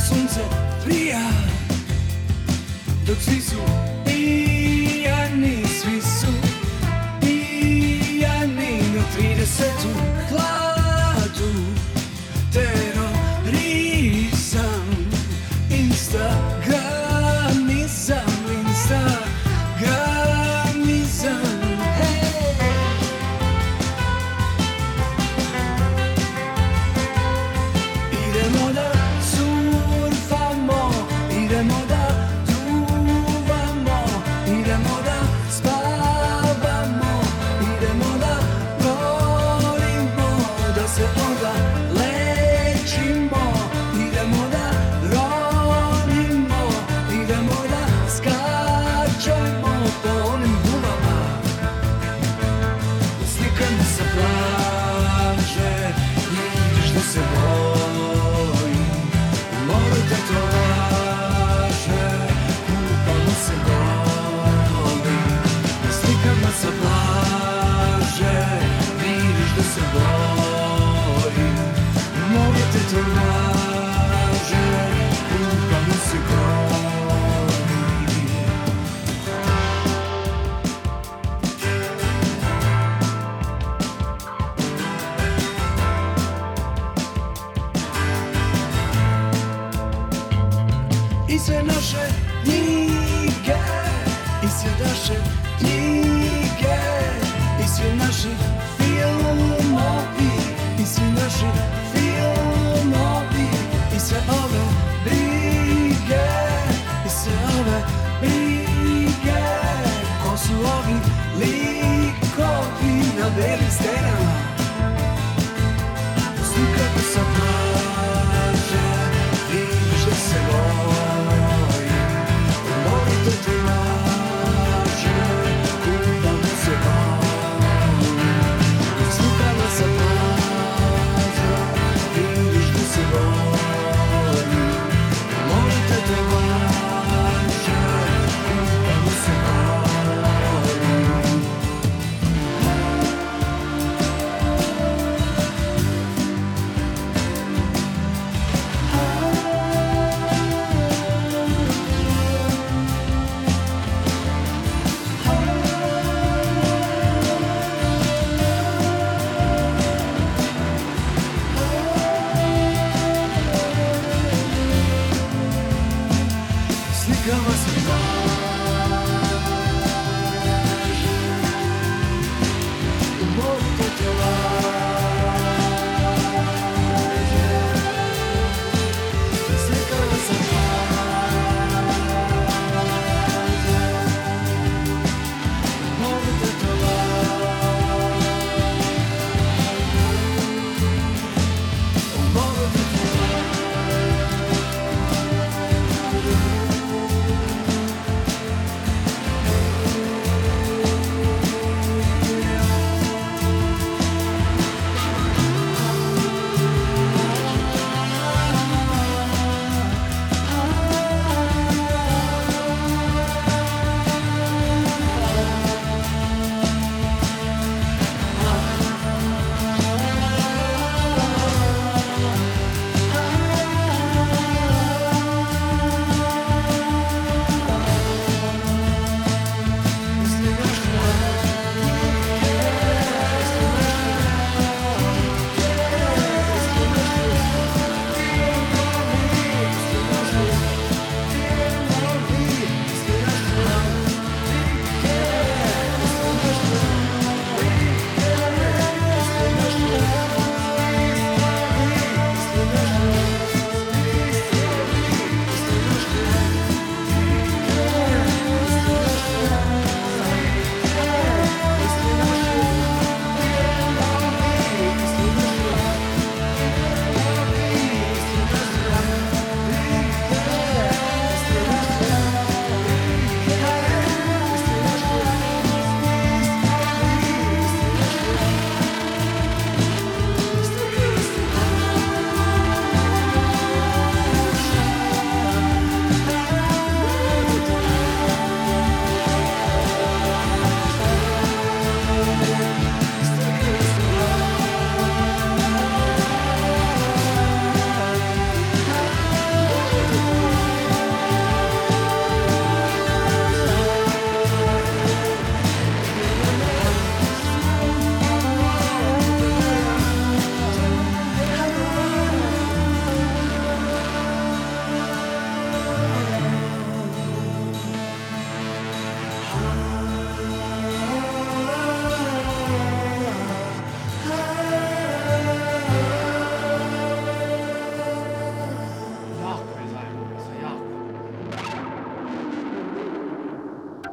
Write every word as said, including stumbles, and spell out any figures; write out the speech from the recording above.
sunce prija, dok svi su pijani, svi su pijani na tridesetu hladu. Terorizam, instagramizam, instagramizam, hej. Idemo da surfamo, idemo da duvamo, idemo da spavamo, idemo da volimo, da se onda lečimo, idemo da ronimo, idemo da skačemo po onim gumama, da slikamo sa plaže i vidiš da se bojim, u moru tetovaže, kupamo se golim, da slikamo sa plaže, vidiš da se bojim, u moru tetovaže, kupamo se golim. I sve naše knjige, i sve naše knjige, i svi naši filmovi, i svi naši filmovi, i sve ove brige, i sve ove brige. Ko su ovi likovi na belim stenama? Slikamo sa plaže, vidiš da se bojim, u moru tetovaže, kupamo se golim. Slikamo sa plaže, vidiš da se bojim, u moru tetovaže, kupamo se golim. Slikamo